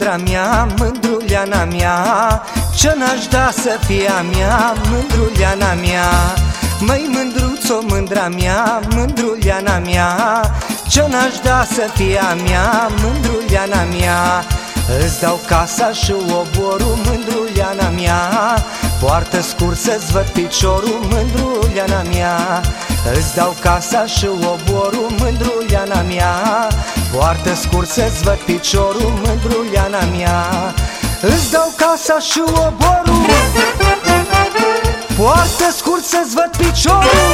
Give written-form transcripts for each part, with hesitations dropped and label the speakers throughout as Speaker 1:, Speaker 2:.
Speaker 1: mândra mea, mândruliana mea, ce n-aș da să fie a mea, mândruliana mea. Măi mândruțo, mândra mea, mândruliana mea, ce n-aș da să fie a mea, mândruliana mea. Îți dau casa și oborul, mândruliana mea, poartă scurt să-ți văd piciorul, mândruliana mea. Îți dau casa și oborul, mândruliana mea, poartă scurt să-ți văd piciorul, mândruliana mea. Îți dau casa și oborul, poartă scurt să-ți văd piciorul.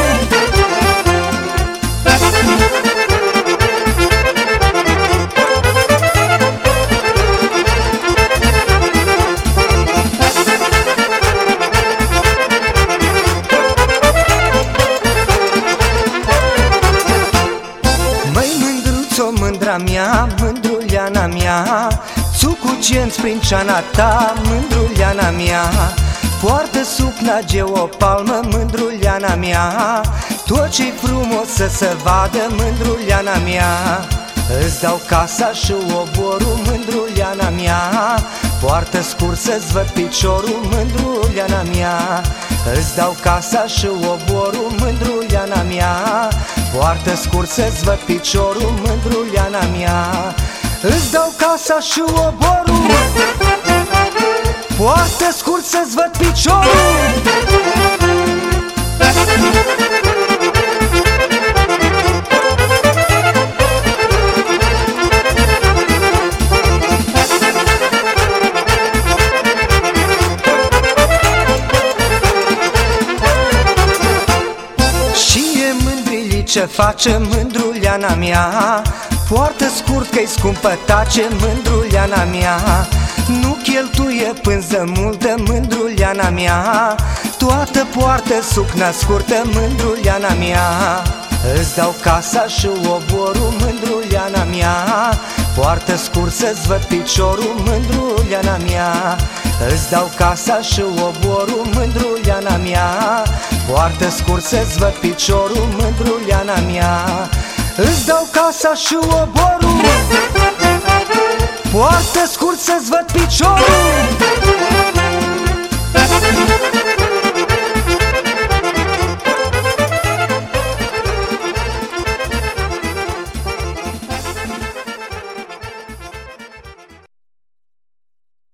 Speaker 1: Mândra mea, mândruliana mea, țucugenți prin ceana ta, mândruliana mea. Poartă sukna geopalmă, mândruliana mea, tot ce-i frumos să se vadă, mândruliana mea. Îți dau casa și oborul, mândruliana mea, poartă scurt să-ți văd piciorul, mândruliana mea. Îți dau casa și oborul, mândruliana mea, poartă scurt să-ți văd piciorul, mândruliana mea. Îți dau casa și oborul, poartă scurt să-ți văd piciorul. Ce face mândruliana mea, poartă scurt că-i scumpă tace, mândruliana mea. Nu cheltuie pânză multă, mândruliana mea, toată poartă sukna scurtă, mândruliana mea. Îți dau casa și oborul, mândruliana mea, poartă scurt să-ți văd piciorul, mândruliana mea. Îți dau casa și oborul, mândruliana mea, poartă scurt să-ți văd piciorul, mândruliana mea. Îți dau casa și oborul, poartă scurt să-ți văd piciorul.